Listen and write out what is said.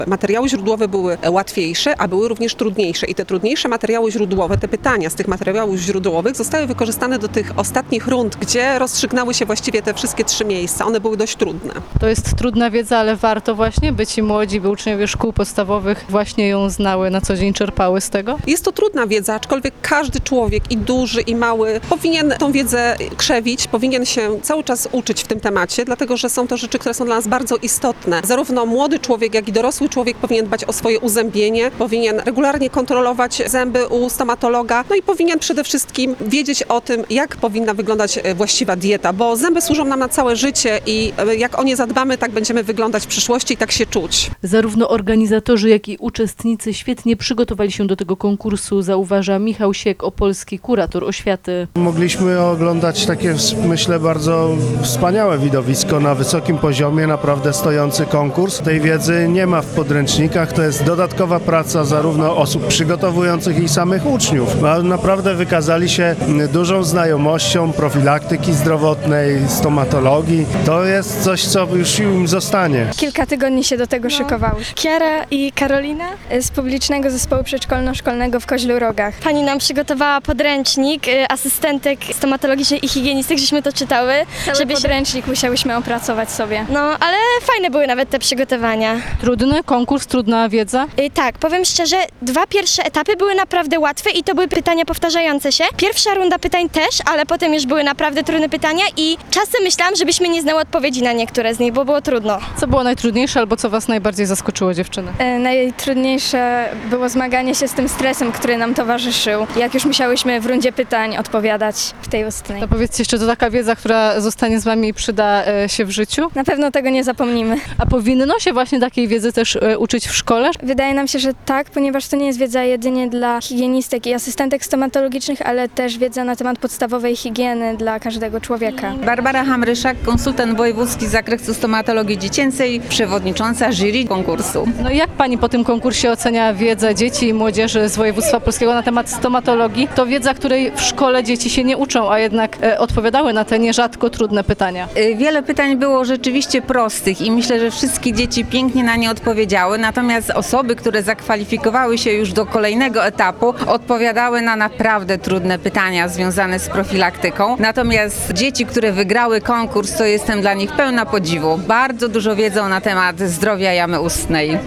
Materiały źródłowe były łatwiejsze, a były również trudniejsze. I te trudniejsze materiały źródłowe, te pytania z tych materiałów źródłowych zostały wykorzystane do tych ostatnich rund, gdzie rozstrzygnęły się właściwie te wszystkie 3 miejsca. One były dość trudne. To jest trudna wiedza, ale warto właśnie, by ci młodzi, by uczniowie szkół podstawowych właśnie ją znały, na co dzień czerpały z tego? Jest to trudna wiedza, aczkolwiek każdy człowiek, i duży, i mały, powinien tą wiedzę krzewić, powinien się cały czas uczyć w tym temacie, dlatego że są to rzeczy, które są dla nas bardzo istotne. Zarówno młody człowiek, jak i dorosły człowiek powinien dbać o swoje uzębienie, powinien regularnie kontrolować zęby u stomatologa, no i powinien przede wszystkim wiedzieć o tym, jak powinna wyglądać właściwa dieta, bo zęby służą nam na całe życie i jak o nie zadbamy, tak będziemy wyglądać w przyszłości i tak się czuć. Zarówno organizatorzy, jak i uczestnicy świetnie przygotowali się do tego konkursu, zauważa Michał Siek, opolski kurator oświaty. Mogliśmy oglądać takie, myślę, bardzo wspaniałe widowisko na wysokim poziomie, naprawdę stojący konkurs. Tej wiedzy nie ma w podręcznikach, to jest dodatkowa praca zarówno osób przygotowujących i samych uczniów. Naprawdę wykazali się dużą znajomością profilaktyki zdrowotnej, stomatologii. To jest coś, co już im zostanie. Kilka tygodni się do tego szykowały. Kiara i Karolina z publicznego zespołu przedszkolno-szkolnego w Koźlu Rogach. Pani nam przygotowała podręcznik asystentek stomatologicznych i higienistycznych, żeśmy to czytały. Podręcznik musiałyśmy opracować sobie. No, ale fajne były nawet te przygotowania. Trudny konkurs, trudna wiedza? Tak, powiem szczerze, 2 pierwsze etapy były naprawdę łatwe i to były pytania powtarzające się. Pierwsza runda pytań też, ale potem już były naprawdę trudne pytania i czasem myślałam, żebyśmy nie znały odpowiedzi na niektóre z nich, bo było trudno. Co było najtrudniejsze albo co was najbardziej zaskoczyło, dziewczyny? Najtrudniejsze było zmaganie się z tym stresem, który nam towarzyszył. Jak już musiałyśmy w rundzie pytań odpowiadać w tej ustnej. To powiedzcie jeszcze, to taka wiedza, która zostanie z wami i przyda się w życiu? Na pewno tego nie zapomnimy. A powinno się właśnie takiej wiedzy też uczyć w szkole? Wydaje nam się, że tak, ponieważ to nie jest wiedza jedynie dla higienistek i asystentek stomatologicznych, ale też wiedza na temat podstawowej higieny dla każdego człowieka. Barbara Hamryszak, konsultant wojewódzki z zakresu stomatologii dziecięcej, przewodnicząca jury konkursu. No i jak pani po tym konkursie ocenia wiedzę dzieci i młodzieży z województwa polskiego na temat stomatologii? To wiedza, której w szkole dzieci się nie uczą, a jednak odpowiadały na te nierzadko trudne pytania. Wiele pytań było rzeczywiście prostych i myślę, że wszystkie dzieci pięknie na nie odpowiedziały, natomiast osoby, które zakwalifikowały się już do kolejnego etapu, odpowiadały na naprawdę trudne pytania związane z profilaktyką. Natomiast dzieci, które wygrały konkurs, to jestem dla nich pełna podziwu. Bardzo dużo wiedzą na temat zdrowia jamy ustnej.